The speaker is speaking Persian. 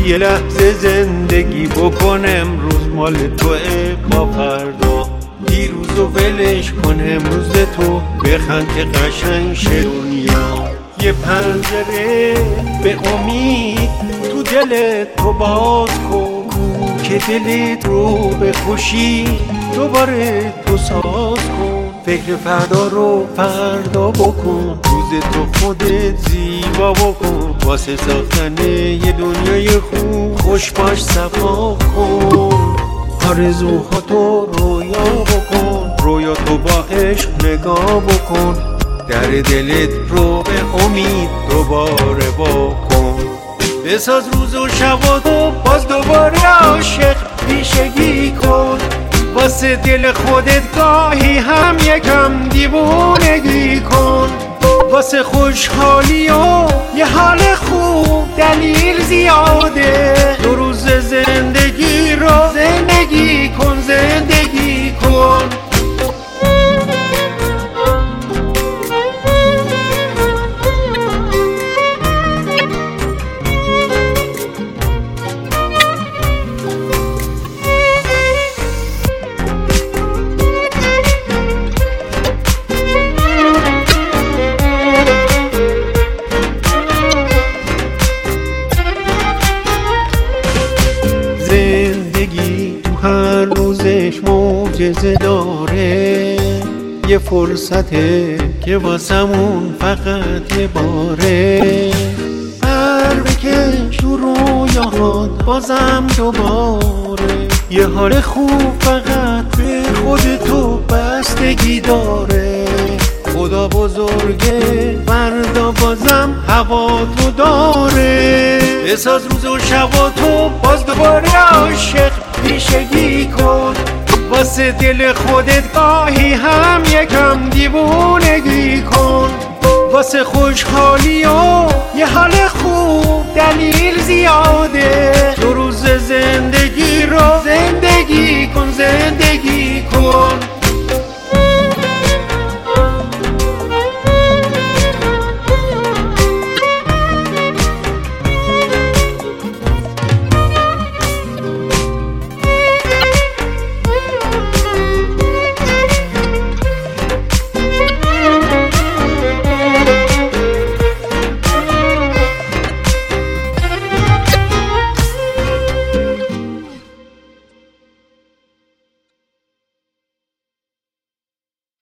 یه لحظه زندگی بکن، امروز مال توه با فردا. دیروزو ولش کن، امروز تو بخند که قشنگ شه دنیا. یه پنجره به امید تو دلت تو باز کن، که دلت رو به خوشی دوباره تو ساز کن. فکر فردا رو فردا بکن، روز تو خودت زیبا بکن. واسه ساختن یه دنیای خوب خوش باش صفا کن. آرزوهاتو رویا بکن، رویا تو با عشق نگاه بکن. در دلت رو به امید دوباره بکن. بساز روز و شباتو باز دوباره عاشق پیشگی کن. واسه دل خودت گاهی هم یکم دیوونگی کن. واسه خوشحالی و یه حال خوب دلیل زیاده. دو روز زندگی رو زندگی کن، زندگی کن. هر روزش معجزه داره، یه فرصته که واسمون فقط یه باره. هر بکش تو رویاهات بازم دوباره، یه حال خوب فقط به خودتو بستگی داره. خدا بزرگه فردا بازم هوا تو داره. بساز روز و شباتو باز دوباره عاشق پیشگی کن. واسه دل خودت گاهی هم یکم دیوونگی کن. واسه خوشحالی و یه حال خوب دلیل زیاده. دو روز زندگی رو زندگی کن، زندگی کن.